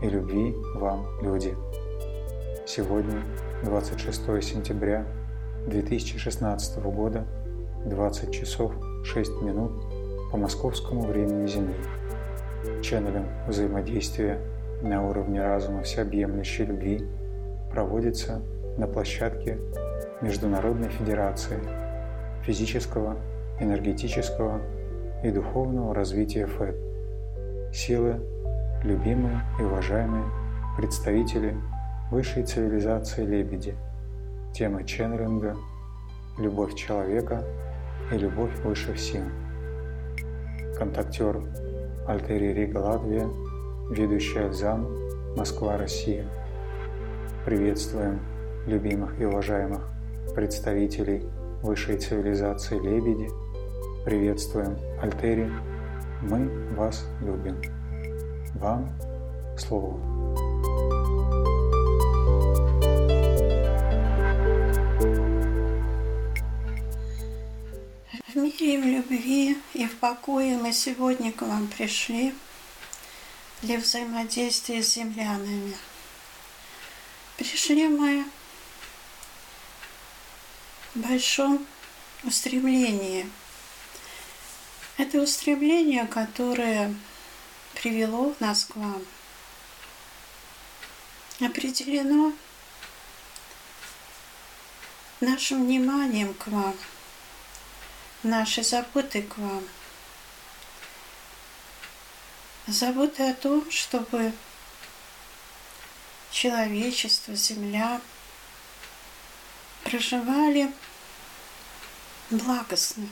и любви вам, люди. Сегодня, 26 сентября 2016 года, 20 часов 6 минут по московскому времени Земли. Ченнелинг взаимодействия на уровне разума всеобъемлющей любви проводится на площадке Международной Федерации физического, энергетического и духовного развития ФЭД. Силы, любимые и уважаемые представители высшей цивилизации Лебеди. Тема ченнелинга – любовь человека и любовь высших сил. Контактер Альтери Рига Латвия, ведущий Альзам, Москва, Россия. Приветствуем любимых и уважаемых представителей высшей цивилизации Лебеди. Приветствуем Альтери. Мы вас любим. Вам слово. В мире, в любви и в покое мы сегодня к вам пришли для взаимодействия с землянами. Пришли мы в большом устремлении. Это устремление, которое привело нас к вам, определено нашим вниманием к вам, нашей заботой к вам, заботой о том, чтобы человечество, Земля проживали благостно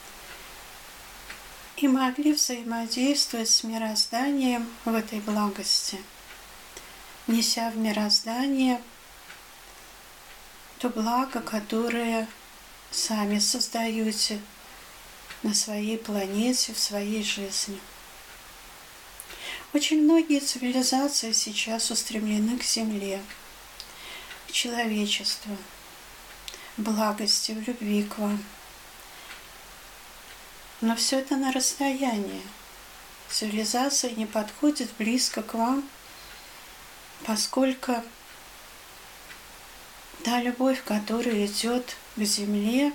и могли взаимодействовать с мирозданием в этой благости, неся в мироздание то благо, которое сами создаете на своей планете, в своей жизни. Очень многие цивилизации сейчас устремлены к Земле, к человечеству, в благости, в любви к вам. Но все это на расстоянии. Цивилизация не подходит близко к вам, поскольку та любовь, которая идет к Земле,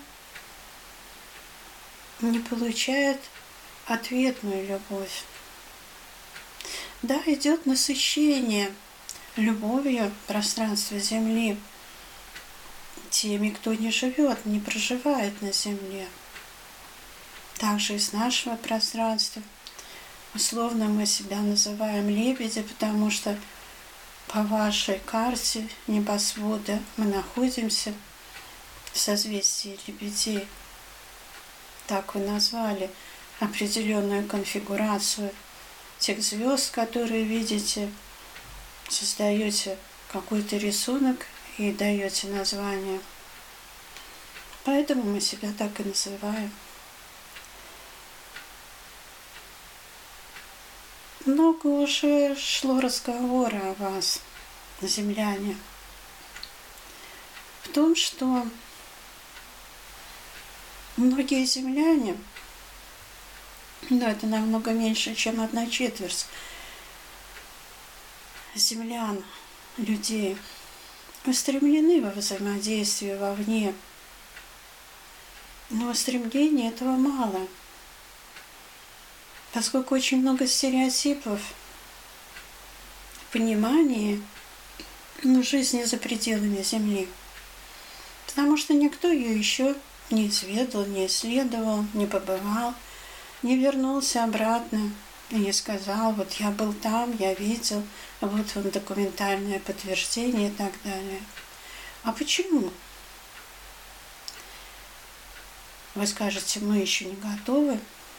не получает ответную любовь. Да, идет насыщение любовью пространства Земли теми, кто не живет, не проживает на Земле. Также из нашего пространства. Условно мы себя называем лебеди, потому что по вашей карте небосвода мы находимся в созвездии лебедей. Так вы назвали определенную конфигурацию тех звезд, которые видите, создаете какой-то рисунок и даете название. Поэтому мы себя так и называем. Много уже шло разговора о вас, земляне, в том, что многие земляне, но это намного меньше, чем 1/4 землян, людей, устремлены во взаимодействие вовне. Но устремления этого мало, поскольку очень много стереотипов, понимания жизни за пределами Земли. Потому что никто ее еще не изведал, не исследовал, не побывал, не вернулся обратно и не сказал: вот я был там, я видел, вот вам документальное подтверждение и так далее. А почему? Вы скажете: мы еще не готовы.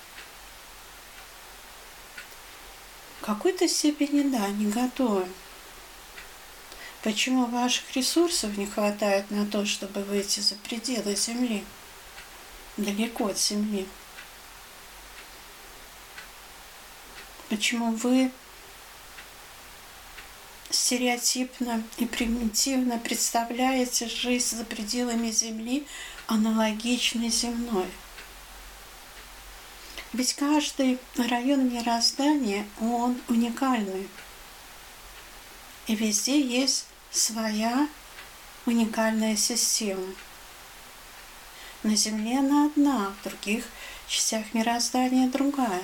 В какой-то степени да, не готовы. Почему ваших ресурсов не хватает на то, чтобы выйти за пределы Земли, далеко от Земли? Почему вы стереотипно и примитивно представляете жизнь за пределами Земли аналогичной земной? Ведь каждый район мироздания, он уникальный. И везде есть своя уникальная система. На Земле она одна, в других частях мироздания другая.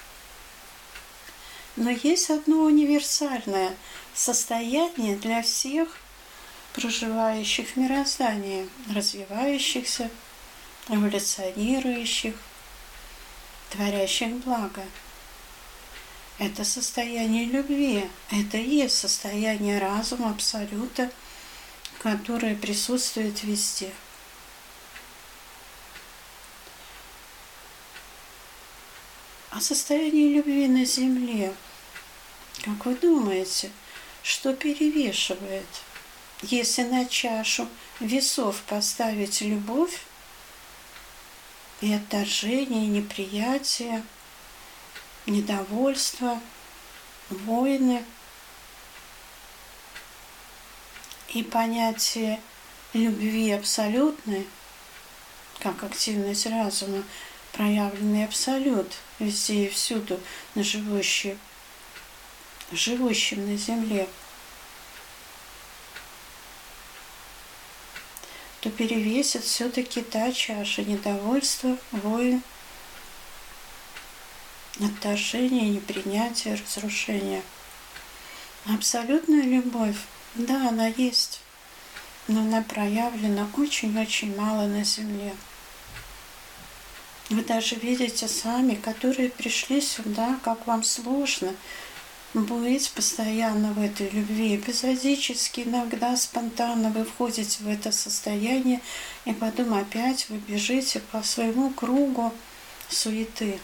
Но есть одно универсальное состояние для всех проживающих в мироздании, развивающихся, эволюционирующих, творящих благо. Это состояние любви, это и есть состояние разума, абсолюта, которое присутствует везде. А состояние любви на Земле, как вы думаете, что перевешивает? Если на чашу весов поставить любовь и отторжение, и неприятие, недовольство, войны, и понятие любви абсолютной, как активность разума, проявленный абсолют везде и всюду, на живущем на Земле, то перевесит все-таки та чаша недовольства, войн, отторжения, непринятия, разрушения. Абсолютная любовь, да, она есть, но она проявлена очень-очень мало на Земле. Вы даже видите сами, которые пришли сюда, как вам сложно быть постоянно в этой любви. Эпизодически, иногда спонтанно вы входите в это состояние, и потом опять вы бежите по своему кругу суеты.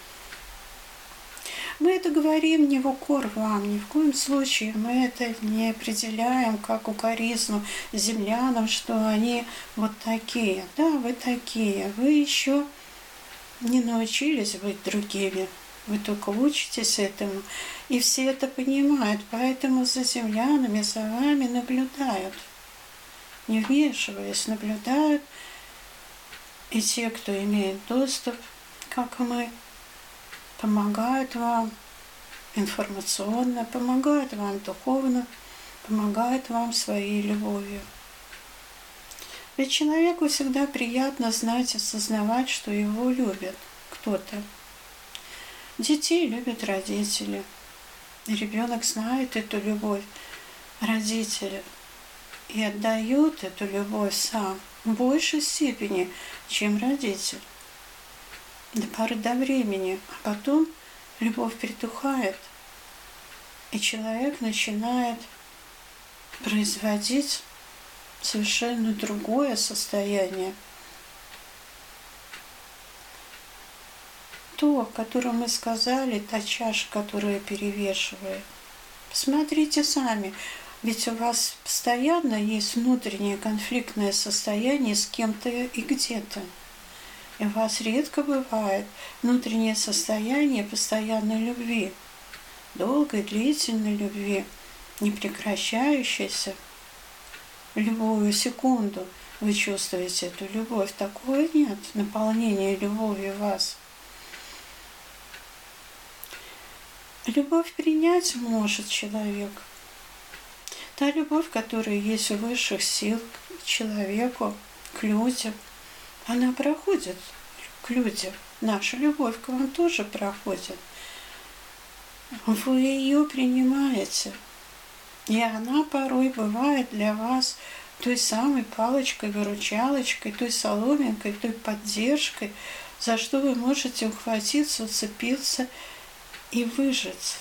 Мы это говорим не в укор вам, ни в коем случае мы это не определяем как укоризну землянам, что они вот такие. Да, вы такие, вы еще не научились быть другими. Вы только учитесь этому. И все это понимают. Поэтому за землянами, за вами наблюдают. Не вмешиваясь, наблюдают. И те, кто имеет доступ, как мы, помогают вам информационно, помогают вам духовно, помогают вам своей любовью. Ведь человеку всегда приятно знать, осознавать, что его любят кто-то. Детей любят родители. И ребенок знает эту любовь родителя и отдает эту любовь сам в большей степени, чем родитель. До поры до времени. А потом любовь притухает, и человек начинает производить совершенно другое состояние. То, о котором мы сказали, та чаша, которая перевешивает. Посмотрите сами, ведь у вас постоянно есть внутреннее конфликтное состояние с кем-то и где-то. И у вас редко бывает внутреннее состояние постоянной любви, долгой, длительной любви, непрекращающейся. Любую секунду вы чувствуете эту любовь. Такого нет, наполнения любовью вас. Любовь принять может человек. Та любовь, которая есть у высших сил к человеку, к людям, она проходит к людям. Наша любовь к вам тоже проходит. Вы ее принимаете. И она порой бывает для вас той самой палочкой-выручалочкой, той соломинкой, той поддержкой, за что вы можете ухватиться, уцепиться и выжить.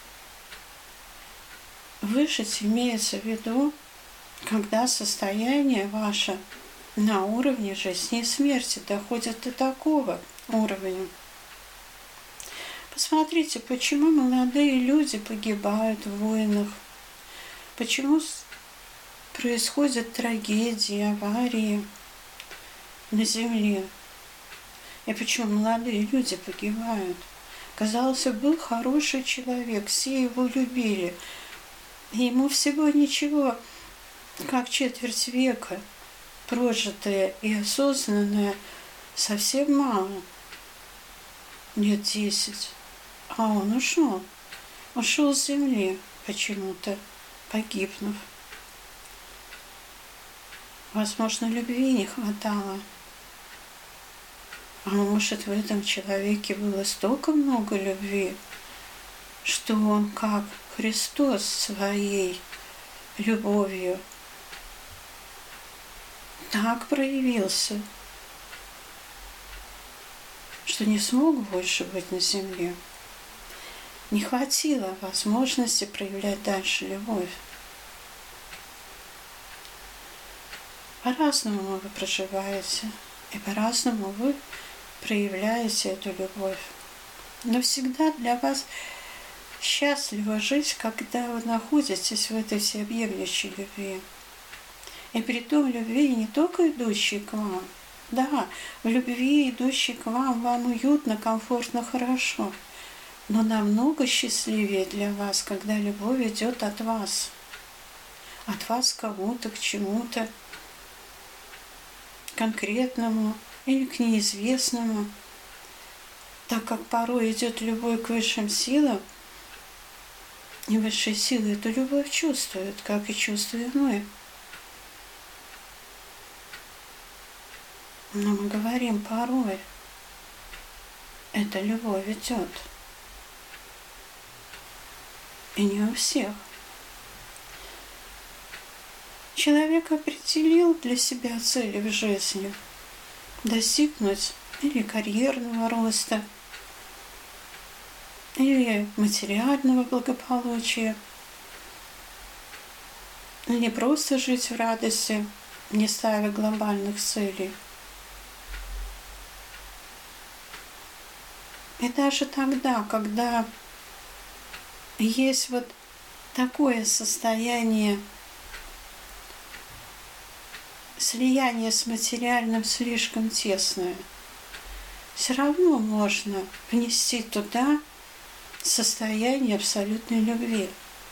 Выжить имеется в виду, когда состояние ваше на уровне жизни и смерти доходит до такого уровня. Посмотрите, почему молодые люди погибают в войнах, почему происходят трагедии, аварии на земле, и почему молодые люди погибают. Казалось, был хороший человек, все его любили, и ему всего ничего, как четверть века, прожитое и осознанное, совсем мало, лет 10, а он ушел с земли почему-то. погибнув. Возможно, любви не хватало. А может, в этом человеке было столько много любви, что он, как Христос, своей любовью так проявился, что не смог больше быть на земле. Не хватило возможности проявлять дальше любовь. По-разному вы проживаете, и по-разному вы проявляете эту любовь. Но всегда для вас счастлива жизнь, когда вы находитесь в этой всеобъемлющей любви. И при том любви не только идущей к вам. Да, в любви, идущей к вам, вам уютно, комфортно, хорошо. Но намного счастливее для вас, когда любовь идет от вас. От вас к кому-то, к чему-то конкретному или к неизвестному. Так как порой идет любовь к высшим силам, и высшие силы эту любовь чувствуют, как и чувствуем мы. Но мы говорим порой, эта любовь идет. И не у всех. Человек определил для себя цели в жизни, достигнуть или карьерного роста, или материального благополучия, или просто жить в радости, не ставя глобальных целей. И даже тогда, когда есть вот такое состояние слияния с материальным слишком тесное, все равно можно внести туда состояние абсолютной любви.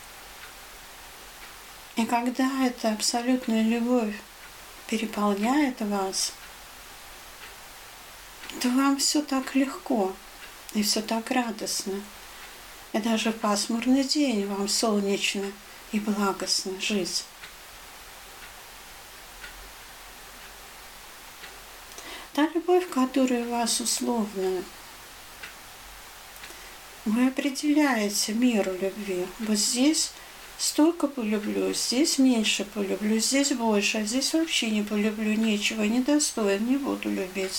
И когда эта абсолютная любовь переполняет вас, то вам все так легко и все так радостно. И даже в пасмурный день вам солнечно и благостно жить. Та любовь, которая у вас условная, вы определяете меру любви. Вот здесь столько полюблю, здесь меньше полюблю, здесь больше, а здесь вообще не полюблю, нечего, недостоин, не буду любить.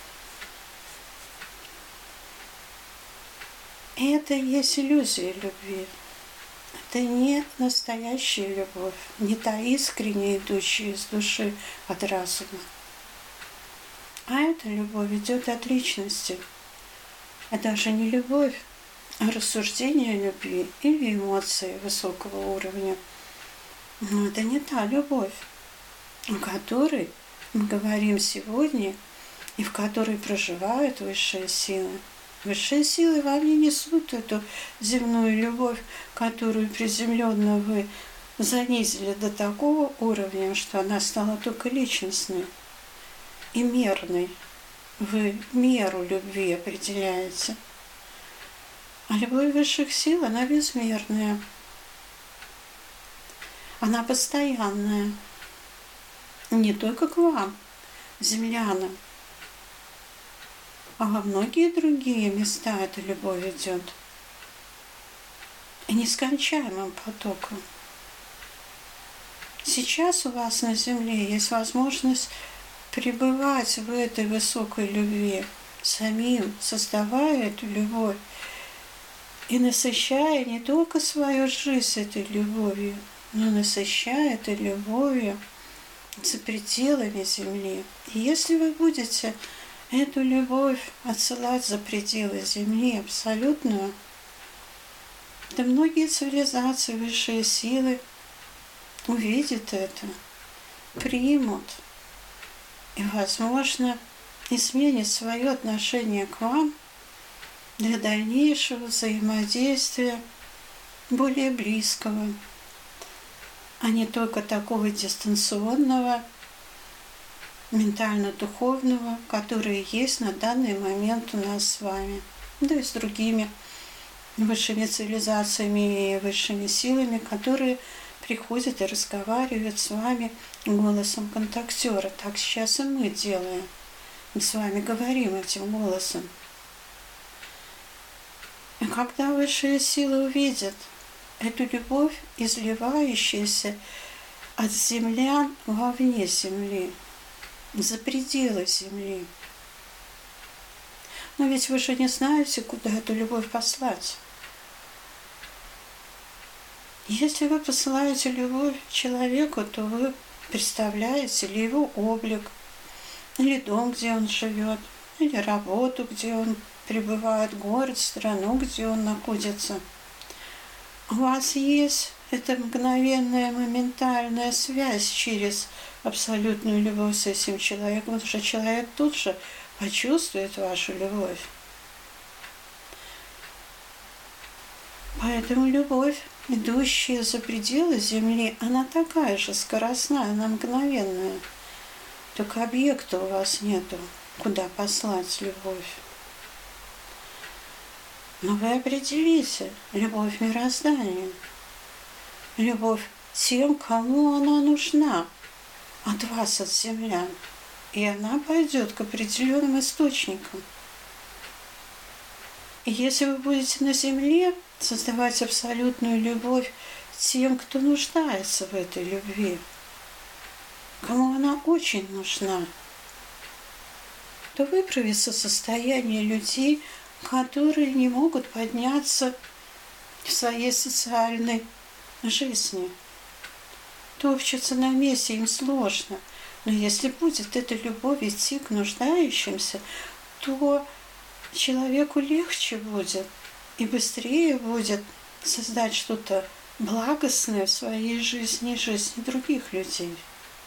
И это и есть иллюзия любви. Это не настоящая любовь, не та искренняя, идущая из души от разума. А эта любовь идет от личности. Это даже не любовь, а рассуждение о любви или эмоции высокого уровня. Но это не та любовь, о которой мы говорим сегодня и в которой проживают высшие силы. Высшие силы вам не несут эту земную любовь, которую приземленно вы занизили до такого уровня, что она стала только личностной и мерной. Вы меру любви определяете. А любовь высших сил, она безмерная. Она постоянная. Не только к вам, землянам, а во многие другие места эта любовь идет. И нескончаемым потоком. Сейчас у вас на земле есть возможность пребывать в этой высокой любви, самим создавая эту любовь и насыщая не только свою жизнь этой любовью, но насыщая этой любовью за пределами земли. И если вы будете эту любовь отсылать за пределы земли абсолютную, то многие цивилизации, высшие силы увидят это, примут и, возможно, изменят свое отношение к вам для дальнейшего взаимодействия более близкого, а не только такого дистанционного, ментально-духовного, которое есть на данный момент у нас с вами, да и с другими высшими цивилизациями и высшими силами, которые приходит и разговаривает с вами голосом контактера. Так сейчас и мы делаем. Мы с вами говорим этим голосом. И когда высшие силы увидят эту любовь, изливающуюся от землян вовне земли, за пределы земли. Но ведь вы же не знаете, куда эту любовь послать. Если вы посылаете любовь человеку, то вы представляете ли его облик, или дом, где он живет, или работу, где он пребывает, город, страну, где он находится. У вас есть эта мгновенная, моментальная связь через абсолютную любовь с этим человеком, потому что человек тут же почувствует вашу любовь. Поэтому любовь, идущая за пределы Земли, она такая же скоростная, она мгновенная. Только объекта у вас нету, куда послать любовь. Но вы определите любовь мирозданию, любовь тем, кому она нужна, от вас, от землян. И она пойдет к определенным источникам. И если вы будете на земле создавать абсолютную любовь тем, кто нуждается в этой любви, кому она очень нужна, то выправится состояние людей, которые не могут подняться в своей социальной жизни. Топчутся на месте, им сложно. Но если будет эта любовь идти к нуждающимся, то человеку легче будет и быстрее будет создать что-то благостное в своей жизни и жизни других людей.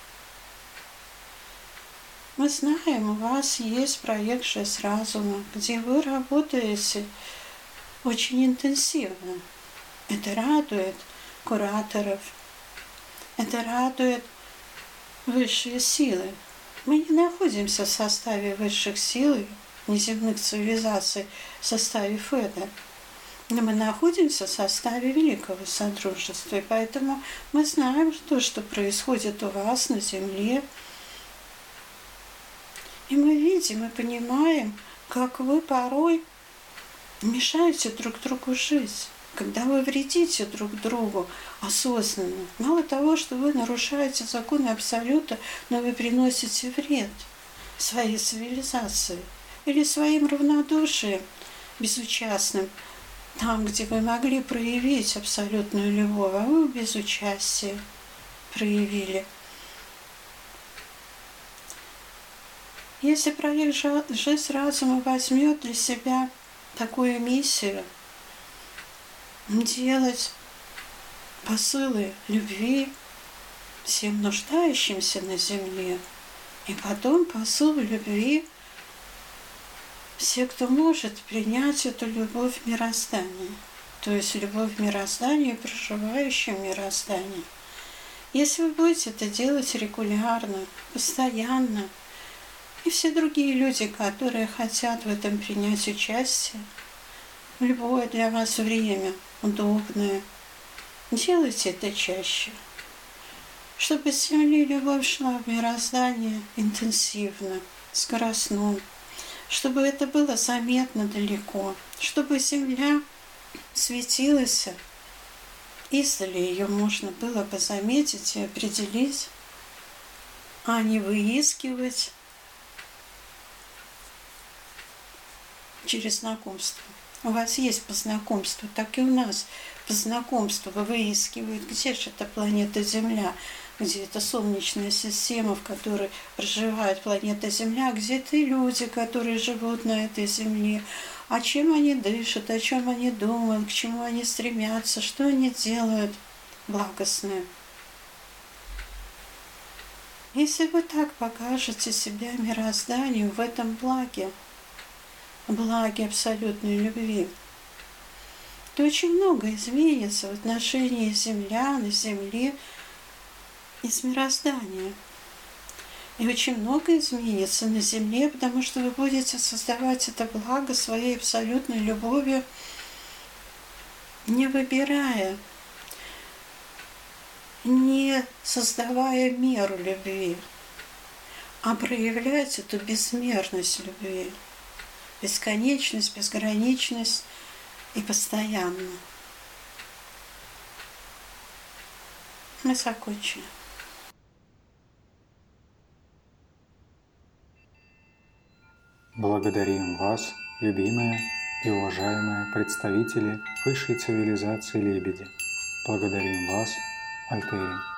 Мы знаем, у вас есть проект «Жизнь разума», где вы работаете очень интенсивно. Это радует кураторов, это радует высшие силы. Мы не находимся в составе высших сил, неземных цивилизаций, в составе ФЭДа. Но мы находимся в составе Великого Содружества, и поэтому мы знаем то, что происходит у вас на Земле. И мы видим и понимаем, как вы порой мешаете друг другу жить, когда вы вредите друг другу осознанно. Мало того, что вы нарушаете законы Абсолюта, но вы приносите вред своей цивилизации или своим равнодушием безучастным, там, где вы могли проявить абсолютную любовь, а вы без участия проявили. Если проект «Жизнь разума» возьмет для себя такую миссию делать посылы любви всем нуждающимся на земле, и потом посылы любви все, кто может принять эту любовь в мироздании, то есть любовь в мироздании, проживающим в мироздании. Если вы будете это делать регулярно, постоянно, и все другие люди, которые хотят в этом принять участие, в любое для вас время, удобное, делайте это чаще, чтобы с земли любовь шла в мироздание интенсивно, скоростно, чтобы это было заметно далеко, чтобы земля светилась, издали ее можно было бы заметить и определить, а не выискивать через знакомство. У вас есть по знакомству, так и у нас по знакомству выискивают, где же эта планета Земля, где это Солнечная система, в которой проживает планета Земля, где это люди, которые живут на этой Земле, о чем они дышат, о чем они думают, к чему они стремятся, что они делают благостное. Если вы так покажете себя мирозданию в этом благе абсолютной любви, то очень много изменится в отношении землян и земли и с мироздания. И очень много изменится на земле, потому что вы будете создавать это благо своей абсолютной любовью, не выбирая не создавая меру любви, а проявлять эту безмерность любви, бесконечность, безграничность и постоянно. Мы закончили. Благодарим вас, любимые и уважаемые представители высшей цивилизации лебеди. Благодарим вас, Альтери.